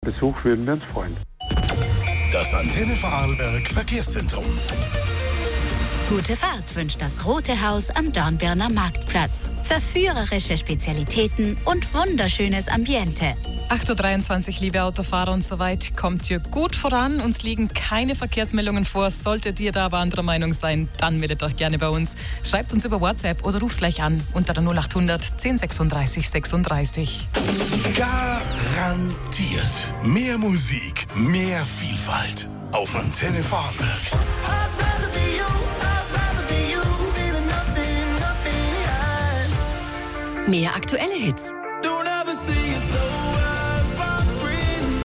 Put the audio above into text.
Besuch würden wir uns freuen. Das Antenne Vorarlberg Verkehrszentrum. Gute Fahrt wünscht das Rote Haus am Dornbirner Marktplatz. Verführerische Spezialitäten und wunderschönes Ambiente. 8.23 Uhr, liebe Autofahrer, und soweit kommt ihr gut voran. Uns liegen keine Verkehrsmeldungen vor. Solltet ihr da aber anderer Meinung sein, dann meldet euch gerne bei uns. Schreibt uns über WhatsApp oder ruft gleich an unter der 0800 1036 36. Garantiert mehr Musik, mehr Vielfalt auf Antenne Vorarlberg. Mehr aktuelle Hits,